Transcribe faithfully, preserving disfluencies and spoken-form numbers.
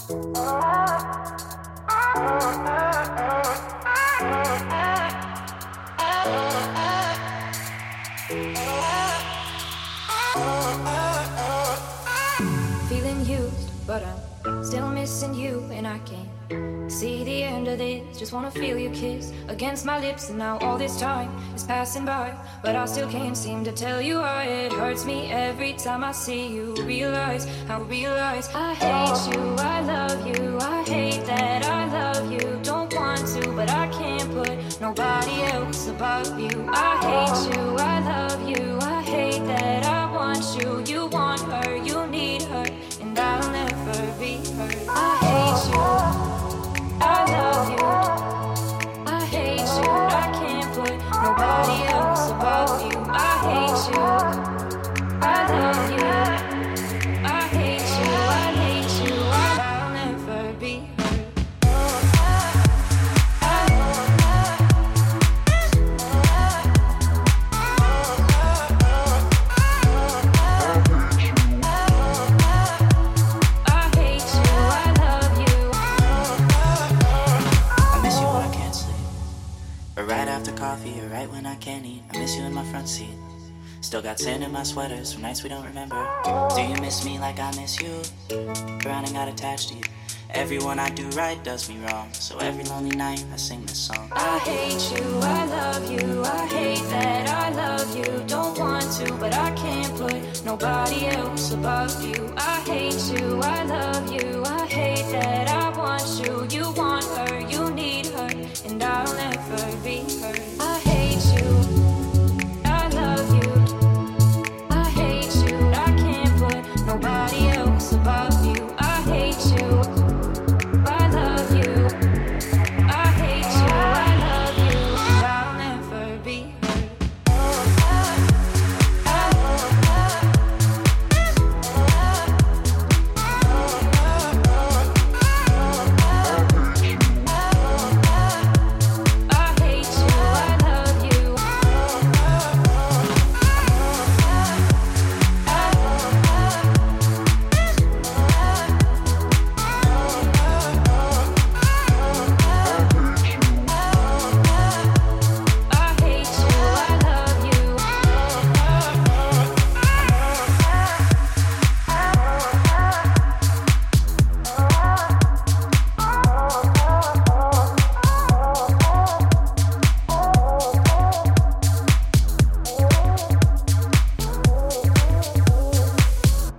Feeling used, but I'm still missing you, and I can't see the end of this. Just wanna feel your kiss against my lips, and now all this time is passing by, but I still can't seem to tell you why. It hurts me every time I see you. Realize, I realize I hate you, I love you, I hate that I love you. Don't want to, but I can't put nobody else above you. I hate you, I love you, I hate that I want you. You want her, you need her, and I'll never be her. I hate you, I love you, I hate you, I can't put nobody else above you. I hate you, I love you, I hate you, I hate you, I'll never be her. Right after coffee or right when I can't eat, I miss you in my front seat. Still got sand in my sweaters from nights we don't remember. Do you miss me like I miss you? Drowning got attached to you. Everyone I do right does me wrong, so every lonely night I sing this song. I hate you, I love you, I hate that I love you. Don't want to, but I can't put nobody else above you. I hate you, I love you, I hate that I